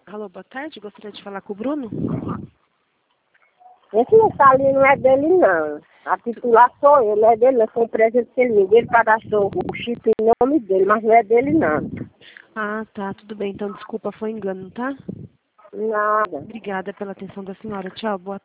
Alô, boa tarde. Gostaria de falar com o Bruno? Esse está ali não é dele, não. A titular sou eu, não é dele, não. Foi um presente que ele me deu, ele cadastrou o chip em nome dele, mas não é dele, não. Ah, tá. Tudo bem. Então, desculpa, foi engano, tá? Nada. Obrigada pela atenção da senhora. Tchau, boa